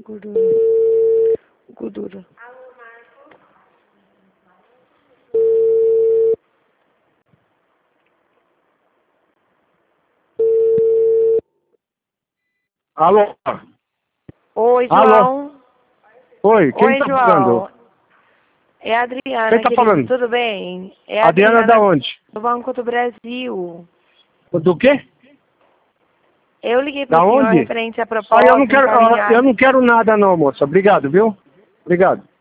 Gordura. Gordura. Alô? Oi, João. Alô? Oi, quem Oi, tá João. falando? É a Adriana, Quem tá querido. falando? Tudo bem? É a Adriana da onde? do Banco do Brasil. Do quê? Eu liguei Da pro senhor onde? referente à Ah, proposta encaminhada. eu não quero nada não, moça. Obrigado, viu? Obrigado.